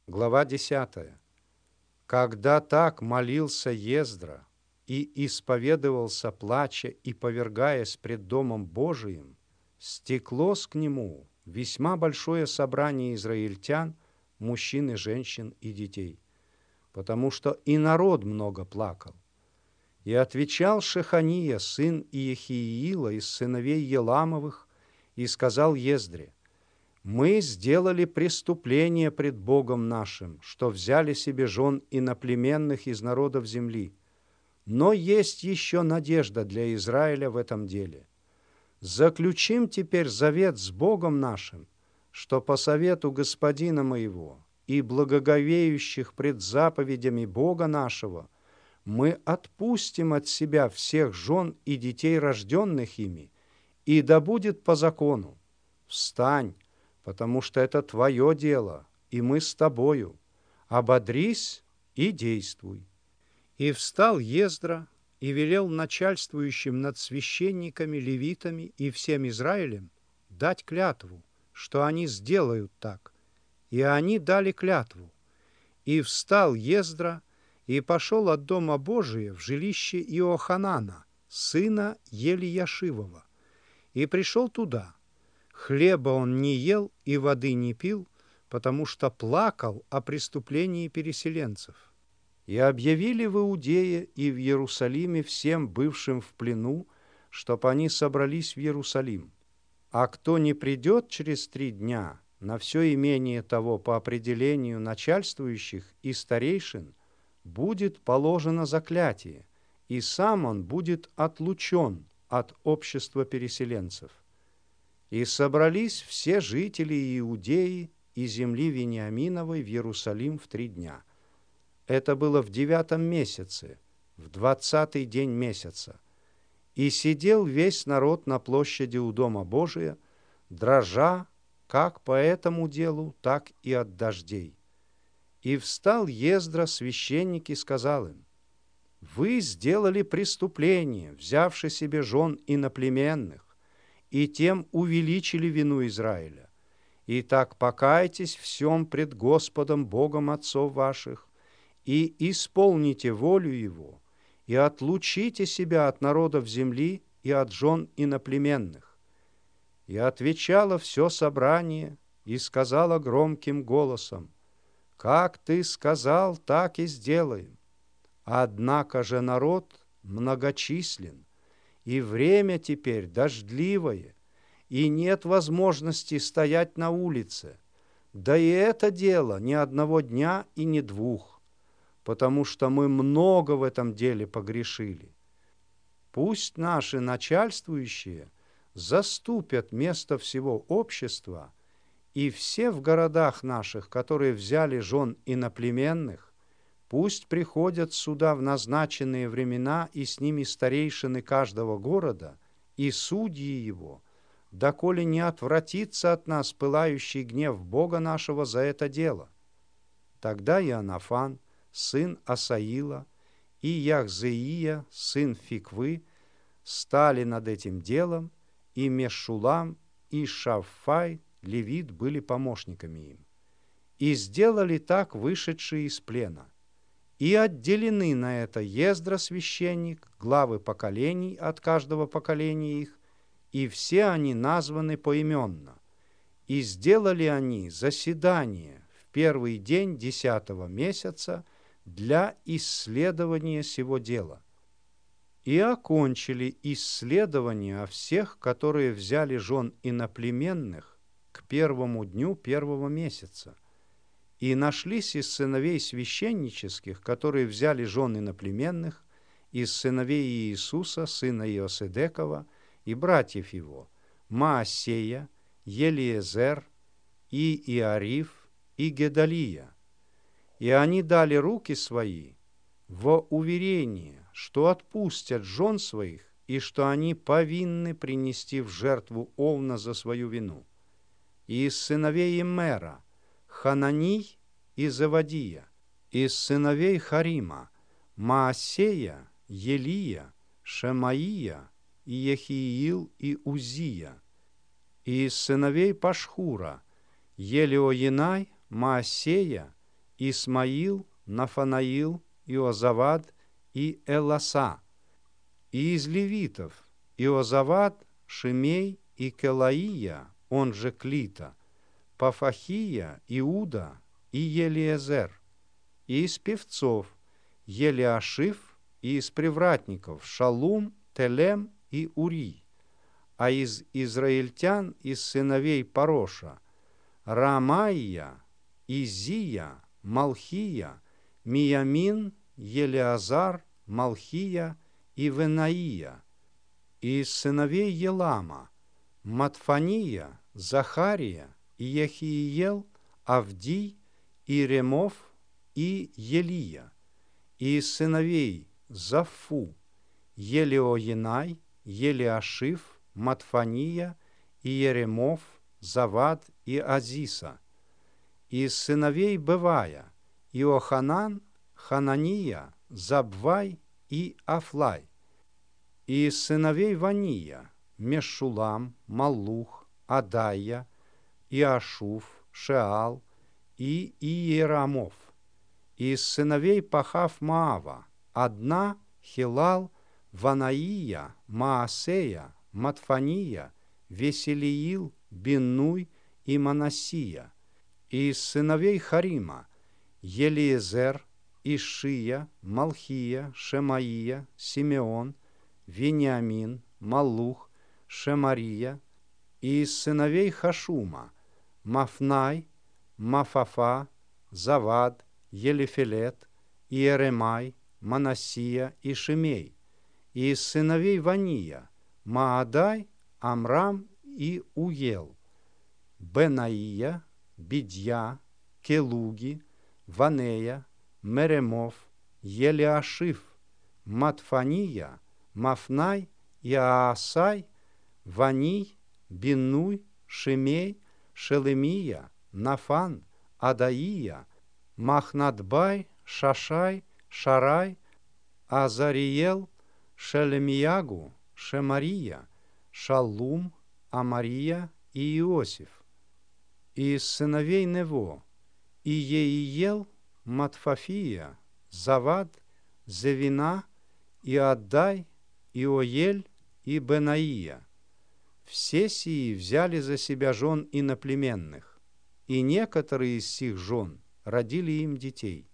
Глава 10. Когда так молился Ездра и исповедовался, плача и повергаясь пред Домом Божиим, стеклось к нему весьма большое собрание израильтян, мужчин и женщин и детей, потому что и народ много плакал. И отвечал Шехания, сын Иехииила из сыновей Еламовых, и сказал Ездре: «Мы сделали преступление пред Богом нашим, что взяли себе жен иноплеменных из народов земли. Но есть еще надежда для Израиля в этом деле. Заключим теперь завет с Богом нашим, что по совету господина моего и благоговеющих пред заповедями Бога нашего мы отпустим от себя всех жен и детей, рожденных ими, и да будет по закону. Встань, потому что это твое дело, и мы с тобою. Ободрись и действуй». И встал Ездра и велел начальствующим над священниками, левитами и всем Израилем дать клятву, что они сделают так. И они дали клятву. И встал Ездра и пошел от Дома Божия в жилище Иоханана, сына Елияшивова, и пришел туда. Хлеба он не ел и воды не пил, потому что плакал о преступлении переселенцев. И объявили в Иудее и в Иерусалиме всем бывшим в плену, чтоб они собрались в Иерусалим. А кто не придет через 3 дня на все имение того по определению начальствующих и старейшин, будет положено заклятие, и сам он будет отлучен от общества переселенцев. И собрались все жители Иудеи и земли Вениаминовой в Иерусалим в 3 дня. Это было в 9 месяце, в 20-й день месяца. И сидел весь народ на площади у Дома Божия, дрожа как по этому делу, так и от дождей. И встал Ездра, священник, и сказал им: «Вы сделали преступление, взявши себе жен иноплеменных, и тем увеличили вину Израиля. Итак, покайтесь всем пред Господом Богом отцов ваших, и исполните волю Его, и отлучите себя от народов земли и от жен иноплеменных». И отвечало все собрание, и сказало громким голосом: «Как ты сказал, так и сделаем. Однако же народ многочислен, и время теперь дождливое, и нет возможности стоять на улице, да и это дело ни одного дня и ни 2, потому что мы много в этом деле погрешили. Пусть наши начальствующие заступят место всего общества, и все в городах наших, которые взяли жен иноплеменных, пусть приходят сюда в назначенные времена, и с ними старейшины каждого города и судьи его, доколе не отвратится от нас пылающий гнев Бога нашего за это дело». Тогда Иоаннафан, сын Асаила, и Яхзеия, сын Фиквы, стали над этим делом, и Мешулам, и Шавфай, левит, были помощниками им. И сделали так вышедшие из плена. И отделены на это Ездра священник, главы поколений от каждого поколения их, и все они названы поименно. И сделали они заседание в первый день 10-го месяца для исследования сего дела. И окончили исследование о всех, которые взяли жен иноплеменных к 1-му дню 1-го месяца. И нашлись из сыновей священнических, которые взяли жен иноплеменных, из сыновей Иисуса, сына Иоседекова, и братьев его, Маасея, Елиезер, и Иариф, и Гедалия. И они дали руки свои во уверение, что отпустят жен своих, и что они повинны принести в жертву овна за свою вину. И из сыновей Иммера Хананий и Завадия, из сыновей Харима Маасея, Елия, Шемаия, и Ехиил и Узия, и из сыновей Пашхура Елиоенай, Маасея, Исмаил, Нафанаил, Иозавад и Эласа. И из левитов Иозавад, Шимей и Келаия, он же Клита, Пафахия, Иуда и Елиезер. И из певцов Елиашив, и из привратников Шалум, Телем и Ури. А из израильтян, из сыновей Пароша, Рамаия, Изия, Малхия, Миямин, Елиазар, Малхия и Венаия. И из сыновей Елама, Матфания, Захария, и Ехииел, Авдий, и Ремов, и Елия. И из сыновей Зафу, Елиоенай, Елиашив, Матфания, и Еремов, Завад и Азиса. И из сыновей Бевая, Иоханан, Ханания, Забвай и Афлай. И из сыновей Вания, Мешулам, Маллух, Адайя, Иашуф, Шеал и Иерамов. И из сыновей Пахав-Маава, Адна, Хилал, Ванаия, Маасея, Матфания, Веселиил, Биннуй и Манасия. И из сыновей Харима, Елиезер, Ишия, Малхия, Шемаия, Симеон, Вениамин, Маллух, Шемария. И из сыновей Хашума, Мафнай, Мафафа, Завад, Елифелет, Иеремай, Манасия и Шимей. И из сыновей Вания, Маадай, Амрам и Уел, Бенаия, Бидья, Келуги, Ванея, Меремов, Елиашив, Матфания, Мафнай, Иаасай, Ваний, Биннуй, Шимей, Шелемия, Нафан, Адаия, Махнадбай, Шашай, Шарай, Азариел, Шелемиягу, Шемария, Шаллум, Амария и Иосиф. И из сыновей Нево, Иеиел, Матфафия, Завад, Зевина, Иаддай, Иоель и Бенаия. Все сии взяли за себя жен иноплеменных, и некоторые из сих жен родили им детей.